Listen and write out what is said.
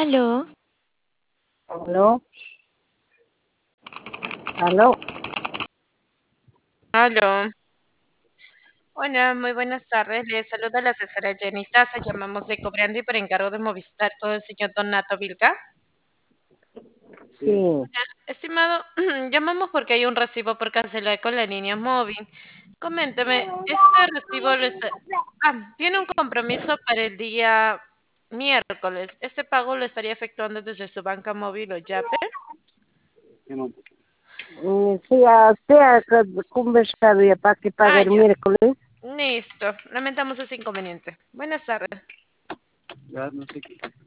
Aló, ¿Aló? ¿Aló? Aló. Hola, muy buenas tardes. Les saluda la asesora Jenny Taza. Llamamos de Cobrandi por encargo de Movistar con el señor Donato Vilca. Sí. Estimado, llamamos porque hay un recibo por cancelar con la línea móvil. Coménteme, este recibo tiene un compromiso para el día miércoles. ¿Este pago lo estaría efectuando desde su banca móvil o Yape? Sí, a usted conversaría para que pague Ah, el ya. miércoles. Listo. Lamentamos ese inconveniente. Buenas tardes.